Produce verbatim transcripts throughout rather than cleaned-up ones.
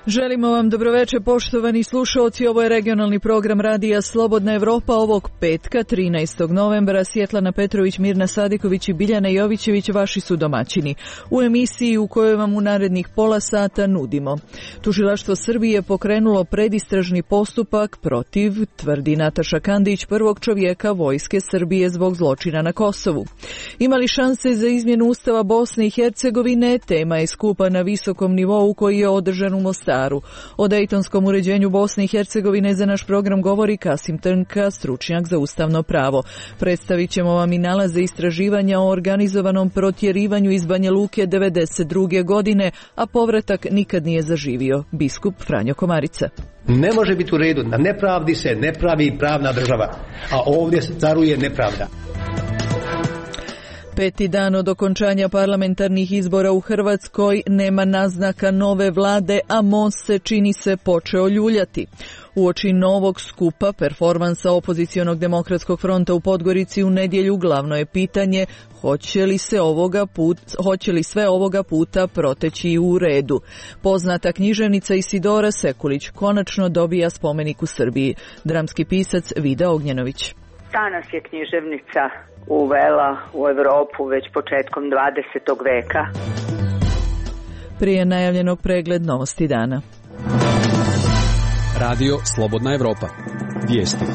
Želimo vam dobroveče, poštovani slušalci. Ovo je regionalni program Radija Slobodna Evropa ovog petka, trinaestog novembra. Svjetlana Petrović, Mirna Sadiković i Biljana Jovićević vaši su domaćini. U emisiji u kojoj vam u narednih pola sata nudimo. Tužilaštvo Srbije pokrenulo predistražni postupak protiv, tvrdi Nataša Kandić, prvog čovjeka vojske Srbije zbog zločina na Kosovu. Ima li šanse za izmjenu Ustava Bosne i Hercegovine? Tema je skupa na visokom nivou koji je održan u Mostaru. O dejtonskom uređenju Bosne i Hercegovine za naš program govori Kasim Trnka, stručnjak za ustavno pravo. Predstavit ćemo vam i nalaze istraživanja o organizovanom protjerivanju iz Banja Luke devedeset druge godine, a povratak nikad nije zaživio. Biskup Franjo Komarica. Ne može biti u redu, na nepravdi se ne pravi pravna država, a ovdje caruje nepravda. Peti dan od okončanja parlamentarnih izbora u Hrvatskoj, nema naznaka nove vlade, a most se, čini se, počeo ljuljati. Uoči novog skupa performansa opozicionog demokratskog fronta u Podgorici u nedjelju glavno je pitanje hoće li, se ovoga put, hoće li sve ovoga puta proteći u redu. Poznata književnica Isidora Sekulić konačno dobija spomenik u Srbiji. Dramski pisac Vida Ognjenović. Ta nas je književnica uvela u Europu već početkom dvadesetog veka. Prije najavljenog pregled novosti dana. Radio Slobodna Evropa. Vijesti.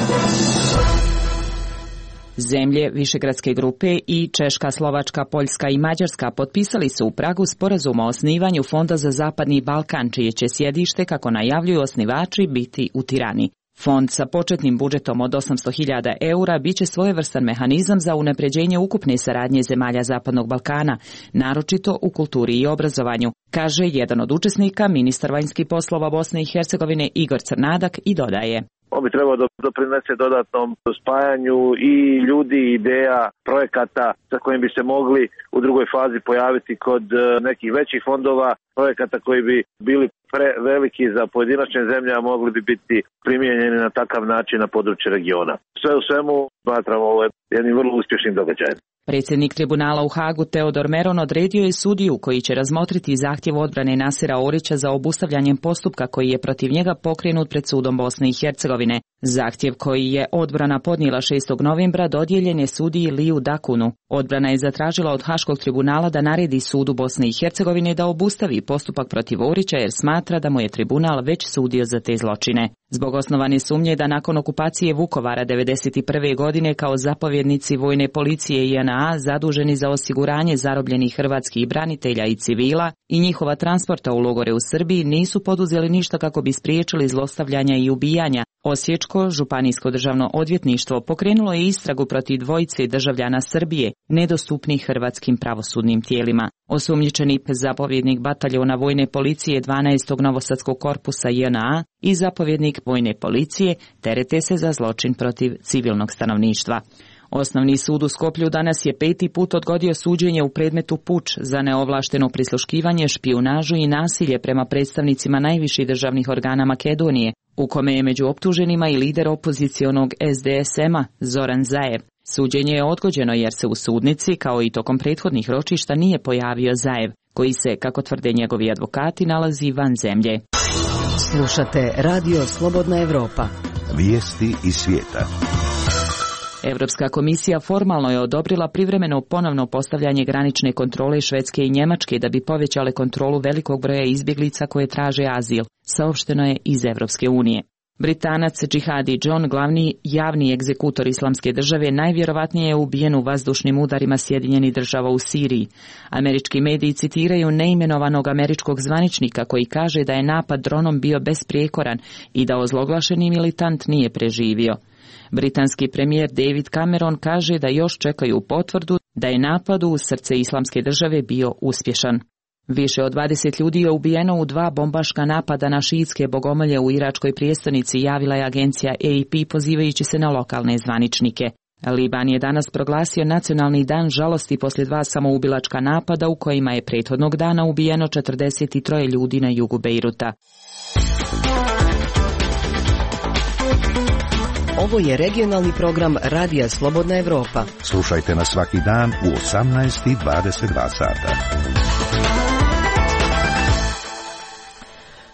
Zemlje Višegradske grupe i Češka, Slovačka, Poljska i Mađarska potpisali su u Pragu sporazum o osnivanju Fonda za Zapadni Balkan, čije će sjedište, kako najavljuju osnivači, biti u Tirani. Fond sa početnim budžetom od osamsto hiljada eura biće svojevrstan mehanizam za unapređenje ukupne saradnje zemalja Zapadnog Balkana, naročito u kulturi i obrazovanju, kaže jedan od učesnika, ministar vanjskih poslova Bosne i Hercegovine Igor Crnadak, i dodaje. On bi trebao doprinese dodatnom spajanju i ljudi, ideja, projekata sa kojim bi se mogli u drugoj fazi pojaviti kod nekih većih fondova, projekata koji bi bili preveliki za pojedinačne zemlje, a mogli bi biti primijenjeni na takav način na području regiona. Sve u svemu smatramo ovo jednim vrlo uspješnim događajem. Predsjednik tribunala u Hagu Teodor Meron odredio je sudiju koji će razmotriti zahtjev odbrane Nasira Orića za obustavljanjem postupka koji je protiv njega pokrenut pred sudom Bosne i Hercegovine. Zahtjev koji je odbrana podnijela šestog novembra dodijeljen je sudiji Liju Dakunu. Odbrana je zatražila od Haškog tribunala da naredi sudu Bosne i Hercegovine da obustavi postupak protiv Orića jer smatra da mu je tribunal već sudio za te zločine. Zbog osnovane sumnje da nakon okupacije Vukovara devedeset prve godine kao zapovjednici vojne policije J N A zaduženi za osiguranje zarobljenih hrvatskih branitelja i civila i njihova transporta u logore u Srbiji nisu poduzeli ništa kako bi spriječili zlostavljanja i ubijanja. Osječko županijsko državno odvjetništvo pokrenulo je istragu protiv dvojice državljana Srbije, nedostupnih hrvatskim pravosudnim tijelima. Osumnjičeni zapovjednik bataljona vojne policije dvanaestog Novosadskog korpusa J N A i zapovjednik vojne policije terete se za zločin protiv civilnog stanovništva. Osnovni sud u Skoplju danas je peti put odgodio suđenje u predmetu puč za neovlašteno prisluškivanje, špijunažu i nasilje prema predstavnicima najviših državnih organa Makedonije, u kome je među optuženima i lider opozicionog S D S M-a Zoran Zaev. Suđenje je odgođeno jer se u sudnici, kao i tokom prethodnih ročišta, nije pojavio Zaev, koji se, kako tvrde njegovi advokati, nalazi van zemlje. Slušate Radio Slobodna Evropa. Vijesti iz svijeta. Europska komisija formalno je odobrila privremeno ponovno postavljanje granične kontrole Švedske i Njemačke da bi povećale kontrolu velikog broja izbjeglica koje traže azil, saopšteno je iz Europske unije. Britanac Džihadi John, glavni javni egzekutor Islamske države, najvjerovatnije je ubijen u vazdušnim udarima Sjedinjenih država u Siriji. Američki mediji citiraju neimenovanog američkog zvaničnika koji kaže da je napad dronom bio besprijekoran i da ozloglašeni militant nije preživio. Britanski premijer David Cameron kaže da još čekaju potvrdu da je napad u srce Islamske države bio uspješan. Više od dvadeset ljudi je ubijeno u dva bombaška napada na šiitske bogomolje u iračkoj prijestolnici, javila je agencija A P pozivajući se na lokalne zvaničnike. Liban je danas proglasio nacionalni dan žalosti poslije dva samoubilačka napada u kojima je prethodnog dana ubijeno četrdeset tri ljudi na jugu Bejruta. Ovo je regionalni program Radija Slobodna Evropa. Slušajte nas svaki dan u osamnaest i dvadeset dva sata.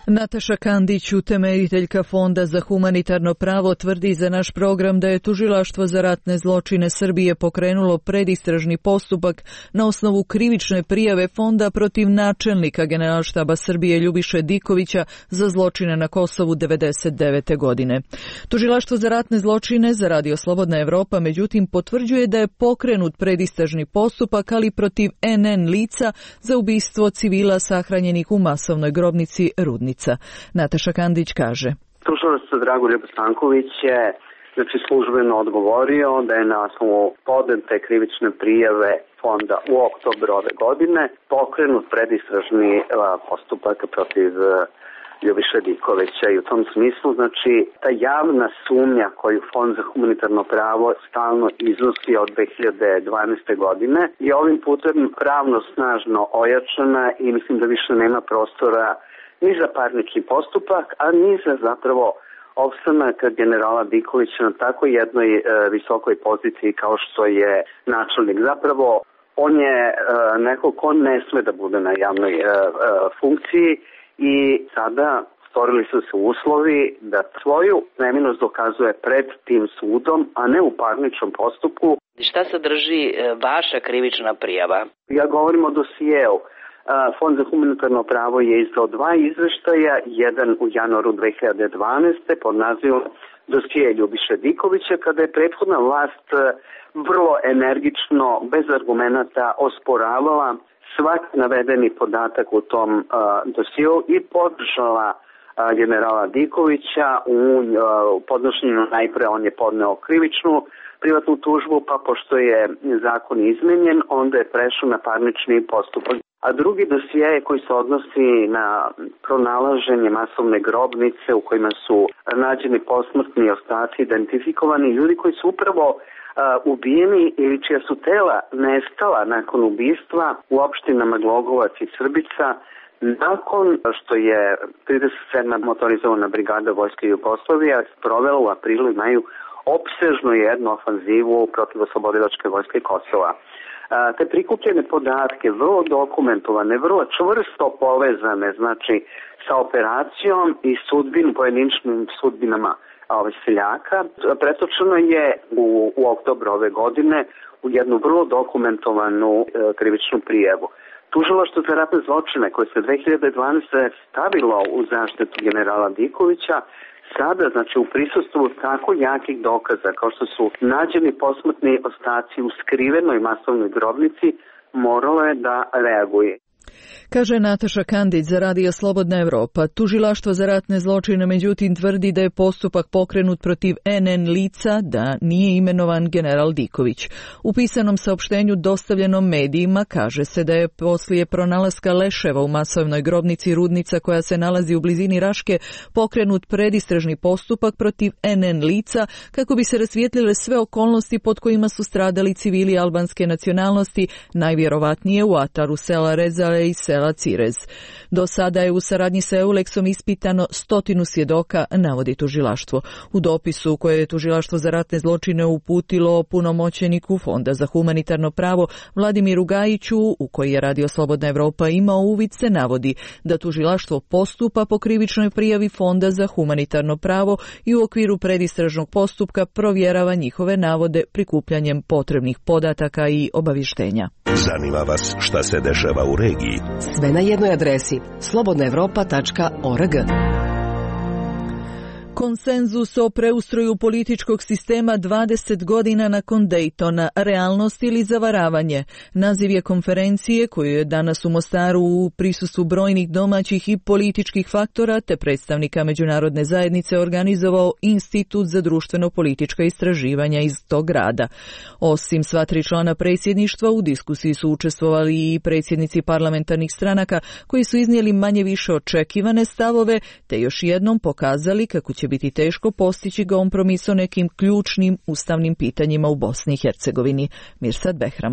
Nataša Kandić, utemeljiteljka Fonda za humanitarno pravo, tvrdi za naš program da je Tužilaštvo za ratne zločine Srbije pokrenulo predistražni postupak na osnovu krivične prijave Fonda protiv načelnika Generalštaba Srbije Ljubiše Dikovića za zločine na Kosovu devedeset devete. godine. Tužilaštvo za ratne zločine za Radio Slobodna Evropa međutim potvrđuje da je pokrenut predistražni postupak, ali protiv en en lica za ubistvo civila sahranjenih u masovnoj grobnici Rudnica. Nataša Kandić kaže: Tužilac Dragoljub Ljubostanković je znači, službeno odgovorio da je na osnovu podnete krivične prijave Fonda u oktobru ove godine pokrenut predistražni postupak protiv Ljubiše Dikovića i u tom smislu znači ta javna sumnja koju Fond za humanitarno pravo stalno iznosi od dve hiljade dvanaeste. godine je ovim putem pravno snažno ojačana i mislim da više nema prostora ni za parnični postupak, a ni za zapravo opstanak generala Dikovića na tako jednoj e, visokoj poziciji kao što je načelnik. Zapravo, on je e, neko ko ne sme da bude na javnoj e, e, funkciji i sada stvorili su se uslovi da svoju neminost dokazuje pred tim sudom, a ne u parničnom postupku. Šta sadrži e, vaša krivična prijava? Ja govorim o dosijeu. Fond za humanitarno pravo je izdao dva izveštaja, jedan u januaru dve hiljade dvanaeste. pod nazivom dosije Ljubiše Dikovića, kada je prethodna vlast vrlo energično, bez argumenata osporavala svaki navedeni podatak u tom uh, dosiju i podržala uh, generala Dikovića u uh, podnošenju. Najpre on je podneo krivičnu privatnu tužbu, pa pošto je zakon izmenjen, onda je prešao na parnični postupak. A drugi dosije koji se odnosi na pronalaženje masovne grobnice u kojima su nađeni posmrtni ostaci, identifikovani ljudi koji su upravo uh, ubijeni ili čija su tela nestala nakon ubistva u opštinama Glogovac i Srbica, nakon što je trideset sedma motorizovana brigada Vojske Jugoslavije sprovela u aprilu i maju opsežnu jednu ofanzivu protiv oslobodilačke vojske Kosova. Te prikupljene podatke, vrlo dokumentovane, vrlo čvrsto povezane, znači sa operacijom i sudbin, pojedinačnim sudbinama ove seljaka, pretočeno je u, u oktobru ove godine u jednu vrlo dokumentovanu e, krivičnu prijavu. Tužilaštvo za ratne zločine koje se dve hiljade dvanaeste. stavilo u zaštitu generala Dikovića, sada, znači u prisustvu tako jakih dokaza kao što su nađeni posmrtni ostaci u skrivenoj masovnoj grobnici, moralo je da reaguje. Kaže Nataša Kandić za Radio Slobodna Evropa. Tužilaštvo za ratne zločine međutim tvrdi da je postupak pokrenut protiv en en lica, da nije imenovan general Diković. U pisanom saopštenju dostavljenom medijima kaže se da je poslije pronalaska leševa u masovnoj grobnici Rudnica koja se nalazi u blizini Raške pokrenut predistražni postupak protiv en en lica kako bi se rasvijetlile sve okolnosti pod kojima su stradali civili albanske nacionalnosti, najvjerovatnije u ataru sela Rezale i sela Cirez. Do sada je u saradnji sa Euleksom ispitano stotinu svjedoka, navodi tužilaštvo. U dopisu koje je tužilaštvo za ratne zločine uputilo punomoćeniku Fonda za humanitarno pravo Vladimiru Gajiću, u koji je Radio Slobodna Evropa imao uvid, se navodi da tužilaštvo postupa po krivičnoj prijavi Fonda za humanitarno pravo i u okviru predistražnog postupka provjerava njihove navode prikupljanjem potrebnih podataka i obavještenja. Zanima vas šta se dešava u regiji? Sve na jednoj adresi slobodna evropa tačka org. Konsenzus o preustroju političkog sistema dvadeset godina nakon Daytona, realnost ili zavaravanje. Naziv je konferencije koju je danas u Mostaru u prisustvu brojnih domaćih i političkih faktora te predstavnika međunarodne zajednice organizovao Institut za društveno-politička istraživanja iz tog grada. Osim sva tri člana predsjedništva, u diskusiji su učestvovali i predsjednici parlamentarnih stranaka koji su iznijeli manje više očekivane stavove te još jednom pokazali kako će biti teško postići kompromis o nekim ključnim ustavnim pitanjima u Bosni i Hercegovini. Mirsad Behram.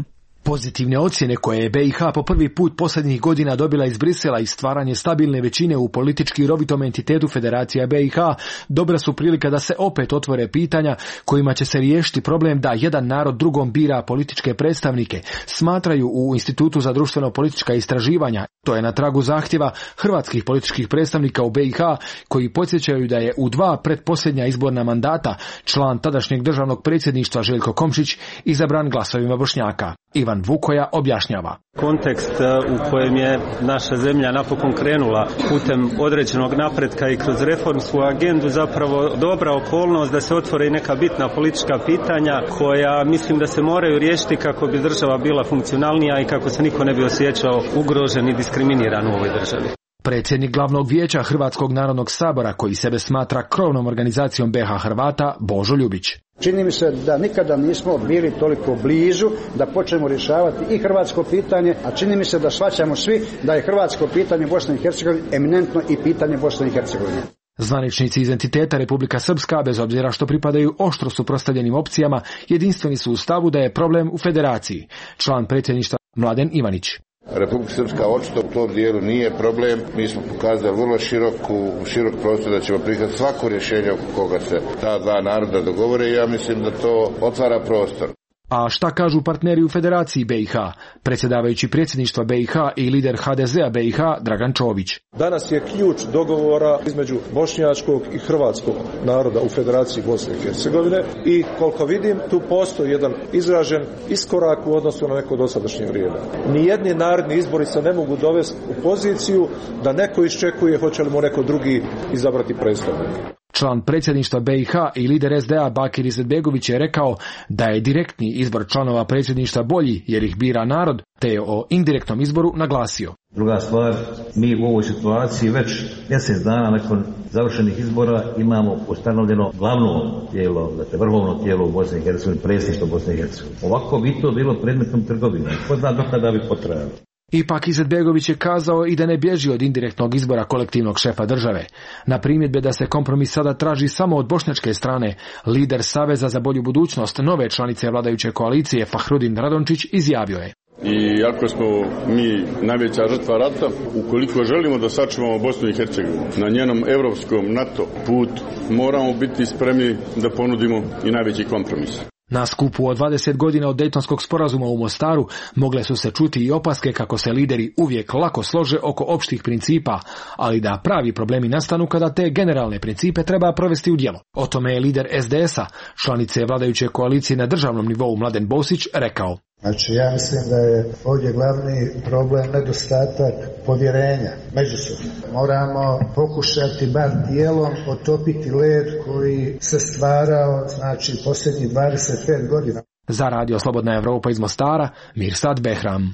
Pozitivne ocjene koje je be i ha po prvi put posljednjih godina dobila iz Brisela i stvaranje stabilne većine u politički rovitom entitetu Federacija be i ha dobra su prilika da se opet otvore pitanja kojima će se riješiti problem da jedan narod drugom bira političke predstavnike, smatraju u Institutu za društveno-politička istraživanja. To je na tragu zahtjeva hrvatskih političkih predstavnika u be i ha koji podsjećaju da je u dva pretposljednja izborna mandata član tadašnjeg državnog predsjedništva Željko Komšić izabran glasovima Bošnjaka. Ivan Vukoja objašnjava. Kontekst u kojem je naša zemlja napokon krenula putem određenog napretka i kroz reformsku agendu zapravo dobra okolnost da se otvore i neka bitna politička pitanja koja mislim da se moraju riješiti kako bi država bila funkcionalnija i kako se niko ne bi osjećao ugrožen i diskriminiran u ovoj državi. Predsjednik glavnog vijeća Hrvatskog narodnog sabora, koji sebe smatra krovnom organizacijom be ha Hrvata, Božo Ljubić. Čini mi se da nikada nismo bili toliko blizu da počnemo rješavati i hrvatsko pitanje, a čini mi se da shvaćamo svi da je hrvatsko pitanje Bosne i Hercegovine eminentno i pitanje Bosne i Hercegovine. Zvaničnici iz entiteta Republika Srpska, bez obzira što pripadaju oštro suprotstavljenim opcijama, jedinstveni su u stavu da je problem u federaciji. Član predsjedništva Mladen Ivanić. Republika Srpska očito u tom dijelu nije problem. Mi smo pokazali vrlo široku, širok prostor da ćemo prihvatiti svako rješenje oko koga se ta dva naroda dogovore i ja mislim da to otvara prostor. A šta kažu partneri u Federaciji be i ha? Predsjedavajući predsjedništva be i ha i lider ha de zea be i ha Dragan Čović. Danas je ključ dogovora između bošnjačkog i hrvatskog naroda u Federaciji Bosne i Hercegovine i koliko vidim tu postoji jedan izražen iskorak u odnosu na neko dosadašnje vrijeme. Nijedni naredni izbori se ne mogu dovesti u poziciju da neko iščekuje hoće li mu neko drugi izabrati predstavnika. Član predsjedništva be i ha i lider es de a Bakir Izetbegović je rekao da je direktni izbor članova predsjedništva bolji jer ih bira narod, te je o indirektnom izboru naglasio. Druga stvar, mi u ovoj situaciji već mjesec dana nakon završenih izbora imamo ustanovljeno glavno tijelo, dakle vrhovno tijelo u Bosni i Hercegovini, predsjedništvo Bosne i Hercegovine. Ovako bi to bilo predmetom trgovine. Ko zna dokada bi potrajalo. Ipak Izetbegović je kazao i da ne bježi od indirektnog izbora kolektivnog šefa države. Na primjedbe da se kompromis sada traži samo od bošnjačke strane, lider Saveza za bolju budućnost nove članice vladajuće koalicije Fahrudin Radončić izjavio je. I ako smo mi najveća žrtva rata, ukoliko želimo da sačuvamo Bosnu i Hercegovinu na njenom evropskom NATO put, moramo biti spremni da ponudimo i najveći kompromis. Na skupu od dvadeset godina od Dejtonskog sporazuma u Mostaru mogle su se čuti i opaske kako se lideri uvijek lako slože oko opštih principa, ali da pravi problemi nastanu kada te generalne principe treba provesti u djelo. O tome je lider es de esa, članice vladajuće koalicije na državnom nivou Mladen Bosić, rekao. Znači, ja mislim da je ovdje glavni problem nedostatak povjerenja međusobno. Moramo pokušati bar dijelom otopiti led koji se stvarao, znači, posljednjih dvadeset pet godina. Za Radio Slobodna Evropa iz Mostara, Mirsad Behram.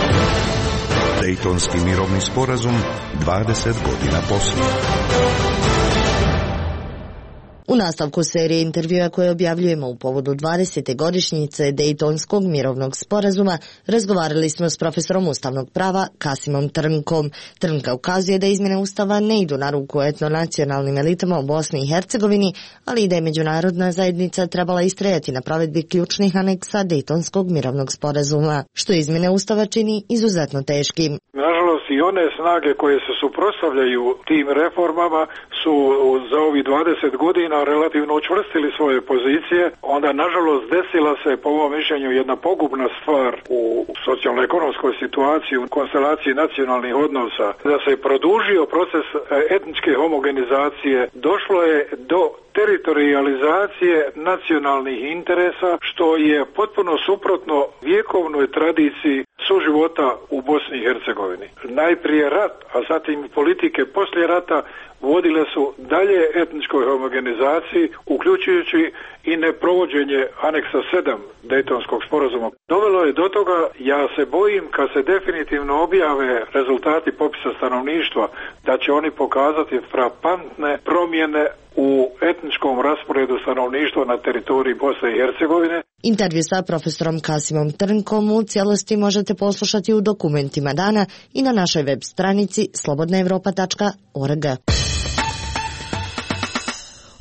Dejtonski mirovni sporazum dvadeset godina poslije. U nastavku serije intervjua koje objavljujemo u povodu dvadesete godišnjice Dejtonskog mirovnog sporazuma razgovarali smo s profesorom ustavnog prava Kasimom Trnkom. Trnka ukazuje da izmjene ustava ne idu na ruku etnonacionalnim elitama u Bosni i Hercegovini, ali i da je međunarodna zajednica trebala istrajati na provedbi ključnih aneksa Dejtonskog mirovnog sporazuma, što izmjene ustava čini izuzetno teškim. Nažalost, i one snage koje se suprotstavljaju tim reformama su za ovih dvadeset godina relativno učvrstili svoje pozicije. Onda, nažalost, desila se, po mom mišljenju, jedna pogubna stvar u socijalno-ekonomskoj situaciji, u konstelaciji nacionalnih odnosa. Da se produžio proces etničke homogenizacije, došlo je do teritorializacije nacionalnih interesa, što je potpuno suprotno vjekovnoj tradiciji suživota u Bosni i Hercegovini. Najprije rat, a zatim politike poslije rata vodile su dalje etničkoj homogenizaciji, uključujući i neprovođenje aneksa sedam Dejtonskog sporazuma. Dovelo je do toga, ja se bojim, kad se definitivno objave rezultati popisa stanovništva, da će oni pokazati frapantne promjene u etničkom rasporedu stanovništva na teritoriji Bosne i Hercegovine. Intervju sa profesorom Kasimom Trnkom u cijelosti možete poslušati u dokumentima dana i na našoj web stranici slobodna evropa tačka org.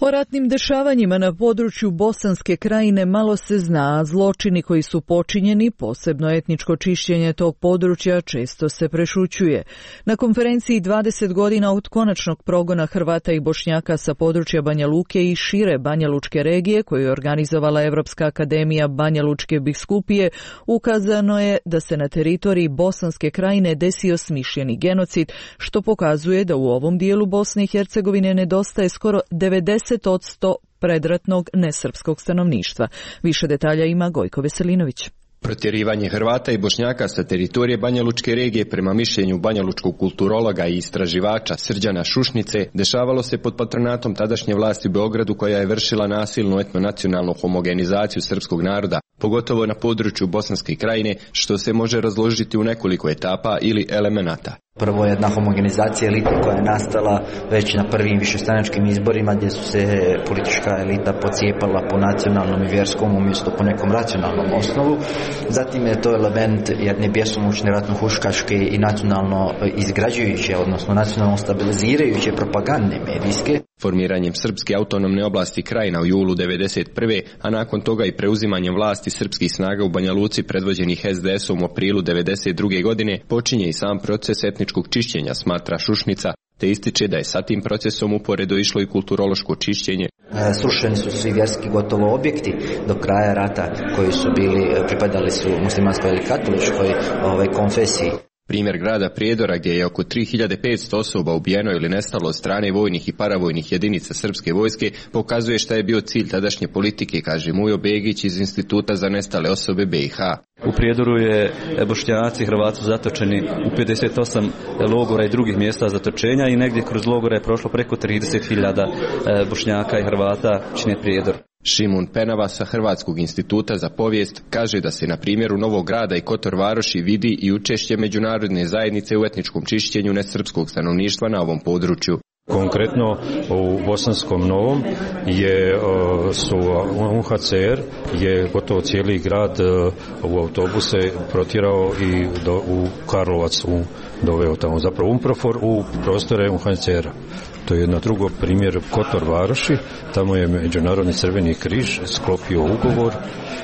O ratnim dešavanjima na području Bosanske krajine malo se zna, a zločini koji su počinjeni, posebno etničko čišćenje tog područja, često se prešućuje. Na konferenciji dvadeset godina od konačnog progona Hrvata i Bošnjaka sa područja Banja Luke i šire Banja Lučke regije, koju je organizovala Evropska akademija Banja Lučke biskupije, ukazano je da se na teritoriji Bosanske krajine desio smišljeni genocid, što pokazuje da u ovom dijelu Bosne i Hercegovine nedostaje skoro devedeset odsto predratnog nesrpskog stanovništva. Više detalja ima Gojko Veselinović. Protjerivanje Hrvata i Bošnjaka sa teritorije Banja Lučke regije prema mišljenju banjalučkog kulturologa i istraživača Srđana Šušnice dešavalo se pod patronatom tadašnje vlasti u Beogradu, koja je vršila nasilnu etnonacionalnu homogenizaciju srpskog naroda, pogotovo na području Bosanske krajine, što se može razložiti u nekoliko etapa ili elemenata. Prvo je jedna homogenizacija elite koja je nastala već na prvim višestranačkim izborima, gdje su se politička elita pocijepala po nacionalnom i vjerskom umjesto po nekom racionalnom osnovu. Zatim je to element jedne bjesomučne ratno-huškaške i nacionalno izgrađujuće, odnosno nacionalno stabilizirajuće propagandne medijske. Formiranjem Srpske autonomne oblasti Krajina u julu devedeset prve, a nakon toga i preuzimanjem vlasti srpskih snaga u Banja Luci predvođenih es de esom u aprilu devedeset druge godine, počinje i sam proces etničkog čišćenja, smatra Šušnica, te ističe da je sa tim procesom uporedo išlo i kulturološko čišćenje. Srušeni su svi vjerski gotovo objekti do kraja rata koji su bili, pripadali su muslimanskoj ili katoličkoj ovaj, konfesiji. Primjer grada Prijedora, gdje je oko tri hiljade petsto osoba ubijeno ili nestalo od strane vojnih i paravojnih jedinica srpske vojske, pokazuje šta je bio cilj tadašnje politike, kaže Mujo Begić iz Instituta za nestale osobe be i ha. U Prijedoru je Bošnjaci i Hrvati su zatočeni u pedeset osam logora i drugih mjesta zatočenja i negdje kroz logora je prošlo preko trideset hiljada Bošnjaka i Hrvata čine Prijedor. Šimun Penava sa Hrvatskog instituta za povijest kaže da se na primjeru Novog Grada i Kotor Varoši vidi i učešće međunarodne zajednice u etničkom čišćenju nesrpskog stanovništva na ovom području. Konkretno u Bosanskom Novom je su u ha ce er je gotovo cijeli grad u autobuse protjerao i do, u Karlovac u, doveo tamo zapravo Umprofor u prostore u ha ce era. To je jedna drugo primjer Kotor Varoši, tamo je Međunarodni Crveni križ sklopio ugovor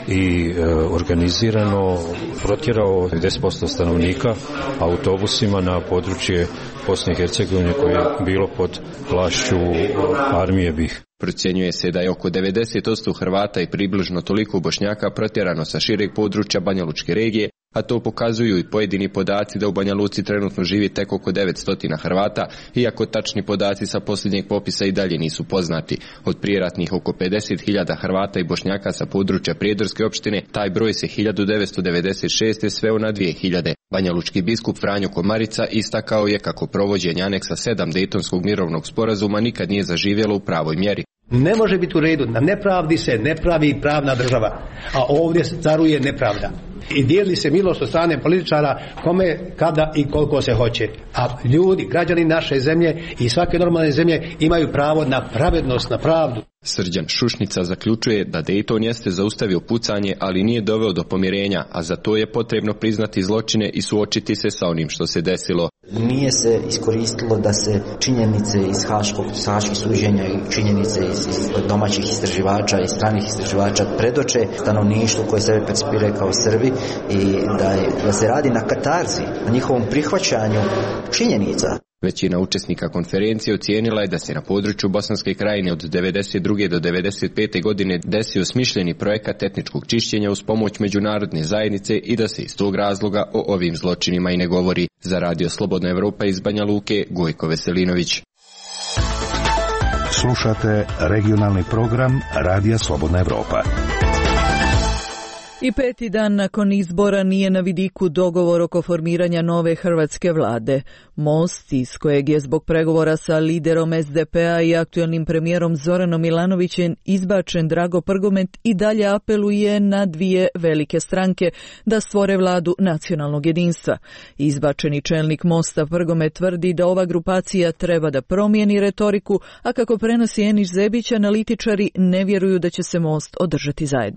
i e, organizirano protjerao deset posto stanovnika autobusima na područje Bosne i Hercegovine koje je bilo pod vlašću armije be i ha. Procjenjuje se da je oko devedeset posto Hrvata i približno toliko Bošnjaka protjerano sa šireg područja Banja Lučke regije, a to pokazuju i pojedini podaci da u Banja Luci trenutno živi tek oko devetsto Hrvata, iako tačni podaci sa posljednjeg popisa i dalje nisu poznati. Od prijeratnih oko pedeset hiljada Hrvata i Bošnjaka sa područja Prijedorske opštine, taj broj se hiljadu devetsto devedeset šeste sveo na dvije hiljade. Banjalučki biskup Franjo Komarica istakao je kako provođenje aneksa sedam Dejtonskog mirovnog sporazuma nikad nije zaživjelo u pravoj mjeri. Ne može biti u redu, na nepravdi se ne pravi pravna država, a ovdje caruje nepravda. I dijeli se milost od strane političara kome, kada i koliko se hoće. A ljudi, građani naše zemlje i svake normalne zemlje imaju pravo na pravednost, na pravdu. Srđan Šušnica zaključuje da Dejton jeste zaustavio pucanje, ali nije doveo do pomirenja, a za to je potrebno priznati zločine i suočiti se sa onim što se desilo. Nije se iskoristilo da se činjenice iz haškog, haških suđenja i činjenice iz, iz domaćih istraživača i stranih istraživača predoče stanovništvu koje sebe percipiraju kao Srbi i da, je, da se radi na katarzi, na njihovom prihvaćanju činjenica. Većina učesnika konferencije ocijenila je da se na području Bosanske krajine od devedeset druge do devedeset pete godine desio smišljeni projekat etničkog čišćenja uz pomoć međunarodne zajednice i da se iz tog razloga o ovim zločinima i ne govori. Za Radio Slobodna Evropa iz Banja Luke, Gojko Veselinović. Slušate regionalni program Radija Slobodna Evropa. I peti dan nakon izbora nije na vidiku dogovor oko formiranja nove hrvatske vlade. Most, iz kojeg je zbog pregovora sa liderom es de pe-a i aktualnim premijerom Zoranom Milanovićem izbačen Drago Prgomet, i dalje apeluje na dvije velike stranke da stvore vladu nacionalnog jedinstva. Izbačeni čelnik Mosta Prgomet tvrdi da ova grupacija treba da promijeni retoriku, a kako prenosi Eniš Zebić, analitičari ne vjeruju da će se Most održati zajedno.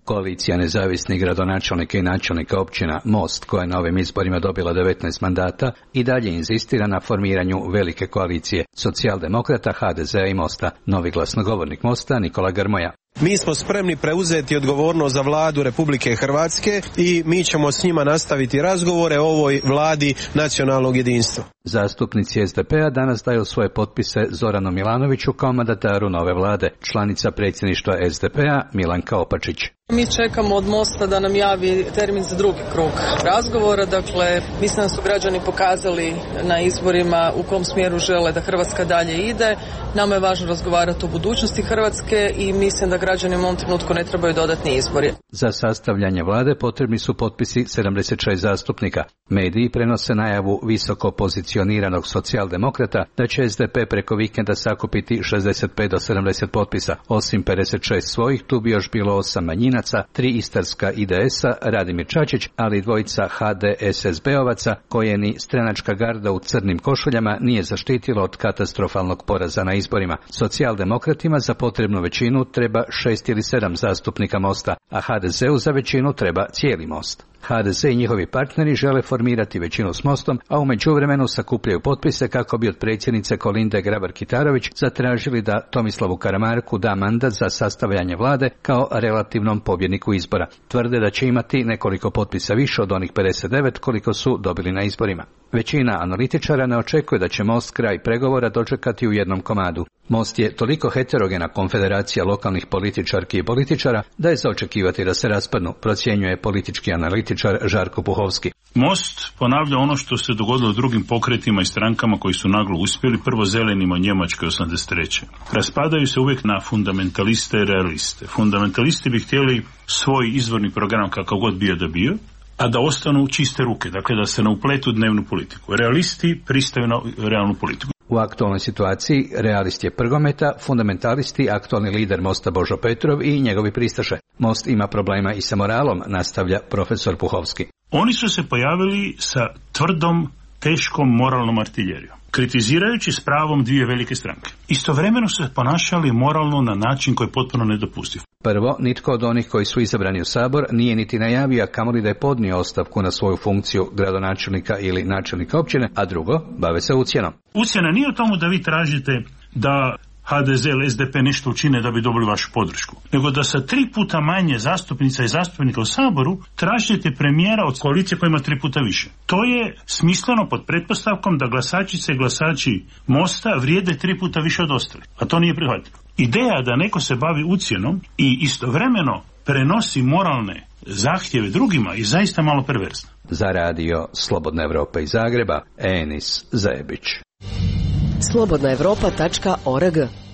Koalicija nezavisnih gradonačelnika i načelnika općina Most, koja je na ovim izborima dobila devetnaest mandata, i dalje inzistira na formiranju velike koalicije socijaldemokrata, ha de zea i Mosta. Novi glasnogovornik Mosta, Nikola Grmoja. Mi smo spremni preuzeti odgovornost za vladu Republike Hrvatske i mi ćemo s njima nastaviti razgovore o ovoj vladi nacionalnog jedinstva. Zastupnici es de pe-a danas daju svoje potpise Zoranu Milanoviću kao mandataru nove vlade. Članica predsjedništva es de pe-a Milanka Opačić. Mi čekamo od Mosta da nam javi termin za drugi krug razgovora. Dakle, mislim da su građani pokazali na izborima u kom smjeru žele da Hrvatska dalje ide. Nama je važno razgovarati o budućnosti Hrvatske i mislim da građani u ovom trenutku ne trebaju dodatni izbori. Za sastavljanje vlade potrebni su potpisi sedamdeset šest zastupnika. Mediji prenose najavu visoko pozicioniranog socijaldemokrata da će es de pe preko vikenda sakupiti šezdeset pet do sedamdeset potpisa. Osim pedeset šest svojih, tu bi još bilo osam manjinaca, tri istarska i de es-a, Radimir Čačić, ali i dvojica ha de es es be-ovaca koje ni stranačka garda u crnim košuljama nije zaštitila od katastrofalnog poraza na izborima. Socijaldemokratima za potrebnu većinu treba šest ili sedam zastupnika Mosta, a ha de zeu za većinu treba cijeli Most. ha de ze i njihovi partneri žele formirati većinu s Mostom, a u međuvremenu sakupljaju potpise kako bi od predsjednice Kolinde Grabar-Kitarović zatražili da Tomislavu Karamarku da mandat za sastavljanje vlade kao relativnom pobjedniku izbora. Tvrde da će imati nekoliko potpisa više od onih pedeset devet koliko su dobili na izborima. Većina analitičara ne očekuje da će Most kraj pregovora dočekati u jednom komadu. Most je toliko heterogena konfederacija lokalnih političarki i političara da je za očekivati da se raspadnu, procjenjuje politički analitičar Žarko Puhovski. Most ponavlja ono što se dogodilo drugim pokretima i strankama koji su naglo uspjeli, prvo zelenima u Njemačkoj osamdeset treće Raspadaju se uvijek na fundamentaliste i realiste. Fundamentalisti bi htjeli svoj izvorni program kakav god bio da bio, a da ostanu čiste ruke, dakle da se ne upletu u dnevnu politiku. Realisti pristaju na realnu politiku. U aktualnoj situaciji realist je Prgometa, fundamentalisti aktualni lider Mosta Božo Petrov i njegovi pristaše. Most ima problema i sa moralom, nastavlja profesor Puhovski. Oni su se pojavili sa tvrdom, teškom moralnom artiljerijom, kritizirajući s pravom dvije velike stranke. Istovremeno su se ponašali moralno na način koji je potpuno nedopustiv. Prvo, nitko od onih koji su izabrani u Sabor nije niti najavio, a kamoli da je podnio ostavku na svoju funkciju gradonačelnika ili načelnika općine, a drugo, bave se ucjenom. Ucjena nije u tomu da vi tražite da ha de ze ili es de pe nešto učine da bi dobili vašu podršku, nego da sa tri puta manje zastupnica i zastupnika u Saboru tražite premijera od koalicije koja ima tri puta više. To je smisleno pod pretpostavkom da glasačice i glasači Mosta vrijede tri puta više od ostalih, a to nije prihvatljivo. Ideja da neko se bavi ucjenom i istovremeno prenosi moralne zahtjeve drugima je zaista malo perverzna. Za radio Slobodna Evropa iz Zagreba, Enis Zajebić. slobodna evropa tačka org.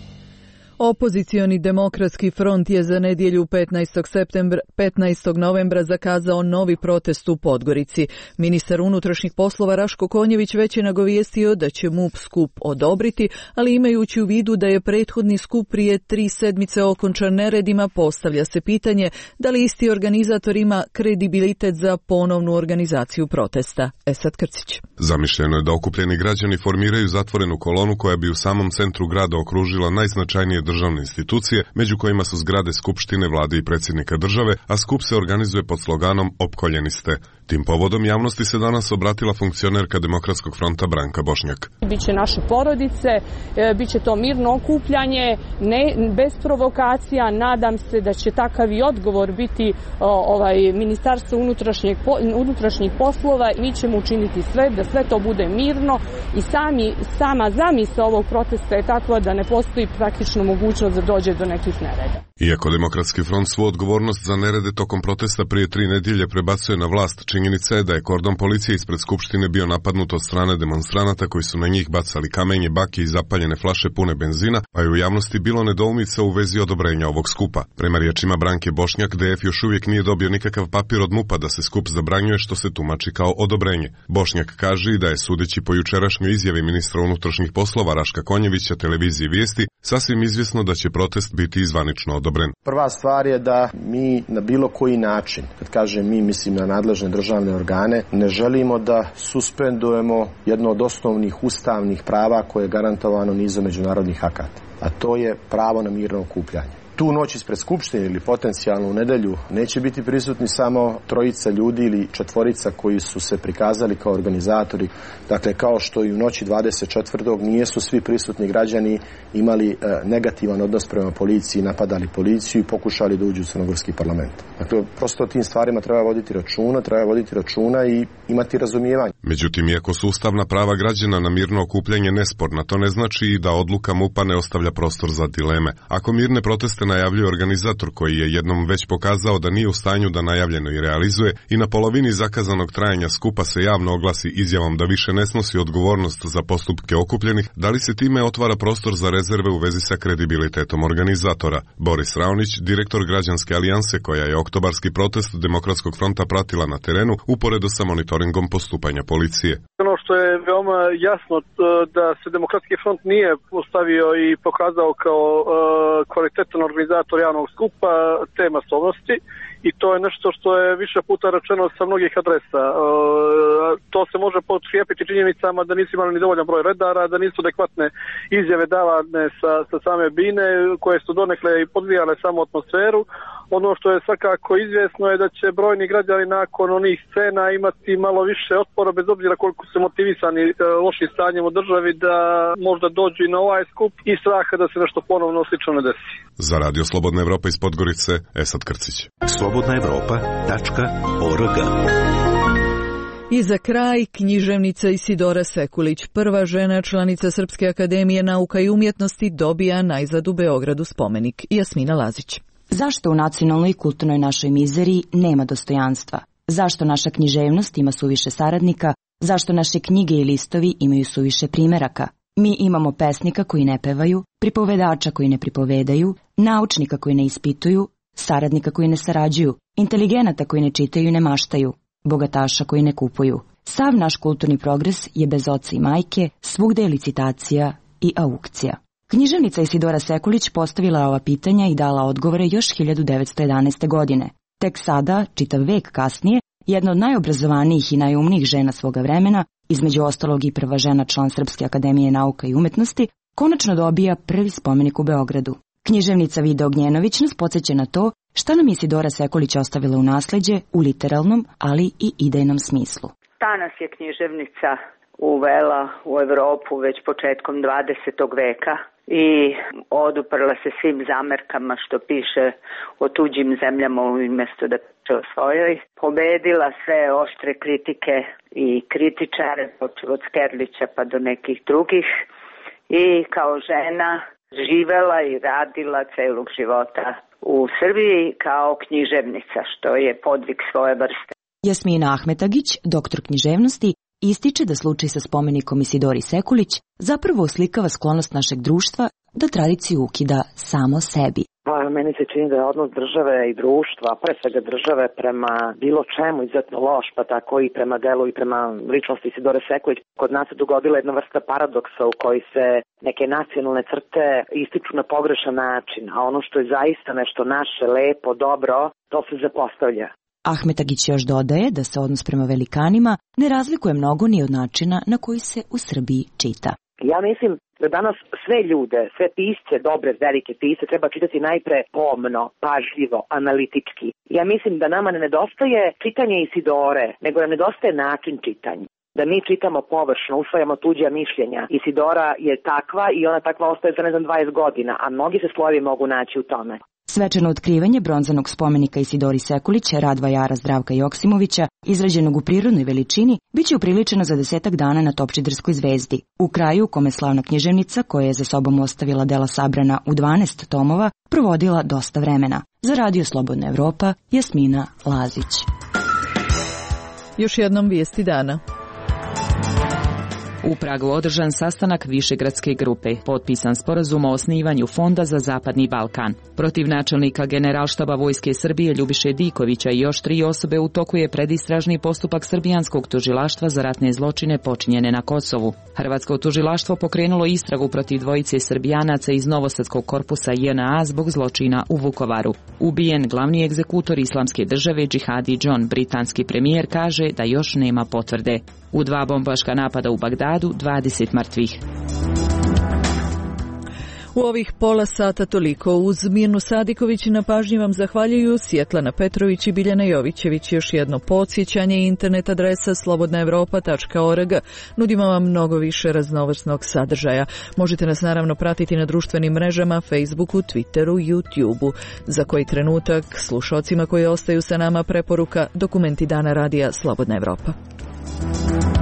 Opozicioni demokratski front je za nedjelju petnaestog septembra, petnaestog novembra zakazao novi protest u Podgorici. Ministar unutrašnjih poslova Raško Konjević već je nagovijestio da će M U P skup odobriti, ali imajući u vidu da je prethodni skup prije tri sedmice okončan neredima, postavlja se pitanje da li isti organizator ima kredibilitet za ponovnu organizaciju protesta. Esad Krcić. Zamišljeno je da okupljeni građani formiraju zatvorenu kolonu koja bi u samom centru grada okružila najznačajnije državne institucije, među kojima su zgrade Skupštine, vlade i predsjednika države, a skup se organizuje pod sloganom Opkoljeni ste. Tim povodom javnosti se danas obratila funkcionerka Demokratskog fronta Branka Bošnjak. Biće naše porodice, biće to mirno okupljanje, ne, bez provokacija. Nadam se da će takav i odgovor biti ovaj Ministarstvo unutrašnjeg, unutrašnjih poslova. Mi ćemo učiniti sve da sve to bude mirno i sami, sama zamisao ovog protesta je takva da ne postoji praktično mogućnost da dođe do nekih nereda. Iako Demokratski front svu odgovornost za nerede tokom protesta prije tri nedjelje prebacuje na vlast, činjenica je da je kordon policije ispred Skupštine bio napadnut od strane demonstranata koji su na njih bacali kamenje, bake i zapaljene flaše pune benzina, a je u javnosti bilo nedoumica u vezi odobrenja ovog skupa. Prema riječima Branke Bošnjak, de ef još uvijek nije dobio nikakav papir od M U P-a da se skup zabranjuje, što se tumači kao odobrenje. Bošnjak kaže i da je, sudeći po jučerašnjoj izjavi ministra unutrašnjih poslova Raška Konjevića televiziji Vijesti, sasvim izvjesno da će protest biti izvanično odobren. Prva stvar je da mi na bilo koji način, kad kažem mi, mislim na nadležne državne organe, ne želimo da suspendujemo jedno od osnovnih ustavnih prava koje je garantovano nizom međunarodnih akata, a to je pravo na mirno okupljanje. tu noć ispred Skupštine ili potencijalnu nedelju neće biti prisutni samo trojica ljudi ili četvorica koji su se prikazali kao organizatori. Dakle, kao što i u noći dvadeset četvrtog nijesu svi prisutni građani imali e, negativan odnos prema policiji, napadali policiju i pokušali da uđu u crnogorski parlament. Dakle, prosto o tim stvarima treba voditi računa, treba voditi računa i imati razumijevanje. Međutim, iako su ustavna prava građana na mirno okupljanje nesporna, to ne znači i da odluka MUP-a ne ostavlja prostor za dileme. Ako mirne proteste najavljuje organizator koji je jednom već pokazao da nije u stanju da najavljeno i realizuje i na polovini zakazanog trajanja skupa se javno oglasi izjavom da više ne snosi odgovornost za postupke okupljenih, da li se time otvara prostor za rezerve u vezi sa kredibilitetom organizatora? Boris Raonić, direktor Građanske alijanse koja je oktobarski protest Demokratskog fronta pratila na terenu, uporedo sa monitoringom postupanja policije. Ono što je veoma jasno da se Demokratski front nije postavio i pokazao kao uh, kvalitetan organizator javnog skupa te masovnosti i to je nešto što je više puta rečeno sa mnogih adresa. Uh, to se može potkrijepiti činjenicama da nisu imali ni dovoljan broj redara, da nisu adekvatne izjave davane sa, sa same bine koje su donekle i podvijale samo atmosferu. Ono što je svakako izvjesno je da će brojni građani nakon onih scena imati malo više otpora, bez obzira koliko su motivisani e, lošim stanjem u državi, da možda dođu i na ovaj skup i straha da se nešto ponovno slično ne desi. Za Radio Slobodna Evropa iz Podgorice, Esad Krcić. slobodna evropa tačka org. I za kraj, književnica Isidora Sekulić, prva žena članica Srpske akademije nauka i umjetnosti, dobija najzad u Beogradu spomenik. Jasmina Lazić. Zašto u nacionalnoj i kulturnoj našoj mizeriji nema dostojanstva? Zašto naša književnost ima suviše saradnika? Zašto naše knjige i listovi imaju suviše primeraka? Mi imamo pesnika koji ne pevaju, pripovedača koji ne pripovedaju, naučnika koji ne ispituju, saradnika koji ne sarađuju, inteligenata koji ne čitaju i ne maštaju, bogataša koji ne kupuju. Sav naš kulturni progres je bez oca i majke, svugde je licitacija i aukcija. Književnica Isidora Sekulić postavila ova pitanja i dala odgovore još hiljadu devetsto jedanaeste. godine. Tek sada, čitav vek kasnije, jedna od najobrazovanijih i najumnijih žena svoga vremena, između ostalog i prva žena član Srpske akademije nauka i umetnosti, konačno dobija prvi spomenik u Beogradu. Književnica Vida Ognjenović nas podsjeća na to šta nam Isidora Sekulić ostavila u nasleđe u literalnom, ali i idejnom smislu. Ta nas je književnica uvela u Evropu već početkom dvadesetog veka i oduprla se svim zamerkama što piše o tuđim zemljama umjesto da piše o svojoj. Pobedila sve oštre kritike i kritičare, od Skerlića pa do nekih drugih, i kao žena živela i radila celog života u Srbiji kao književnica, što je podvig svoje vrste. Jasmina Ahmetagić, doktor književnosti, ističe da slučaj sa spomenikom Isidori Sekulić zapravo oslikava sklonost našeg društva da tradiciju ukida samo sebi. Pa, meni se čini da je odnos države i društva, pre svega države, prema bilo čemu izuzetno loš, pa tako i prema delu i prema ličnosti Isidore Sekulić. Kod nas se dogodila jedna vrsta paradoksa u koji se neke nacionalne crte ističu na pogrešan način, a ono što je zaista nešto naše, lepo, dobro, to se zapostavlja. Ahmetagić još dodaje da se odnos prema velikanima ne razlikuje mnogo ni od načina na koji se u Srbiji čita. Ja mislim da danas sve ljude, sve pisce, dobre, velike pisce, treba čitati najpre pomno, pažljivo, analitički. Ja mislim da nama ne nedostaje čitanje Isidore, nego nam nedostaje način čitanja. Da mi čitamo površno, usvajamo tuđa mišljenja. Isidora je takva i ona takva ostaje za ne znam dvadeset godina, a mnogi se slojevi mogu naći u tome. Svečano otkrivanje bronzanog spomenika Isidori Sekulić, rad vajara Zdravka Joksimovića, izrađenog u prirodnoj veličini, biće upriličeno za desetak dana na Topčiderskoj zvezdi. U kraju u kome slavna književnica, koja je za sobom ostavila dela sabrana u dvanaest tomova, provodila dosta vremena. Za Radio Slobodna Evropa, Jasmina Lazić. Još jednom vijesti dana. U Pragu održan sastanak Višegradske grupe, potpisan sporazum o osnivanju Fonda za Zapadni Balkan. Protiv načelnika Generalštaba Vojske Srbije Ljubiše Dikovića i još tri osobe u toku je predistražni postupak Srbijanskog tužilaštva za ratne zločine počinjene na Kosovu. Hrvatsko tužilaštvo pokrenulo istragu protiv dvojice Srbijanaca iz Novosadskog korpusa J N A zbog zločina u Vukovaru. Ubijen glavni egzekutor Islamske države Džihadi John, britanski premijer kaže da još nema potvrde. U dva bombaška napada u Bagdadu, dvadeset mrtvih. U ovih pola sata toliko. Uz Mirnu Sadiković na pažnji vam zahvaljuju Svjetlana Petrović i Biljana Jovićević. Još jedno podsjećanje, internet adresa slobodna evropa tačka org. Nudimo vam mnogo više raznovrsnog sadržaja. Možete nas naravno pratiti na društvenim mrežama, Facebooku, Twitteru, YouTubeu. Za koji trenutak slušalcima koji ostaju sa nama preporuka Dokumenti dana radija Slobodna Evropa.